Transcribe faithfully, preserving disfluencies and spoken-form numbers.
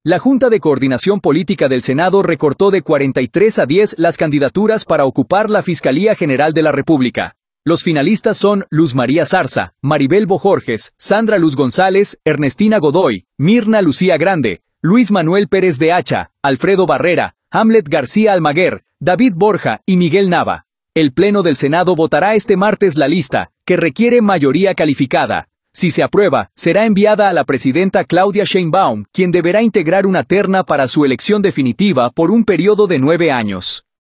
La Junta de Coordinación Política del Senado recortó de cuarenta y tres a diez las candidaturas para ocupar la Fiscalía General de la República. Los finalistas son Luz María Zarza, Maribel Bojorges, Sandra Luz González, Ernestina Godoy, Mirna Lucía Grande, Luis Manuel Pérez de Hacha, Alfredo Barrera, Hamlet García Almaguer, David Borja y Miguel Nava. El Pleno del Senado votará este martes la lista, que requiere mayoría calificada. Si se aprueba, será enviada a la presidenta Claudia Sheinbaum, quien deberá integrar una terna para su elección definitiva por un periodo de nueve años.